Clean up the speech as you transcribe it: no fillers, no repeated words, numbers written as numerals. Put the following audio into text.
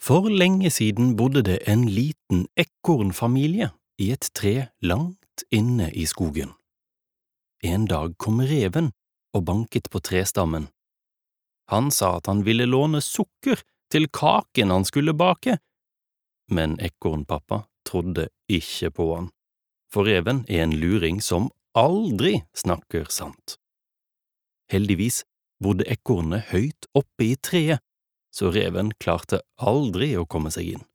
For lenge siden bodde det en liten ekornfamilie i et tre langt inne i skogen. En dag kom reven og banket på trestammen. Han sa at han ville låne sukker til kaken han skulle bake, men ekornpappa trodde ikke på han, for reven er en luring som aldri snakker sant. Heldigvis bodde ekornet høyt oppe i treet, så reven klarte aldri å komme seg inn.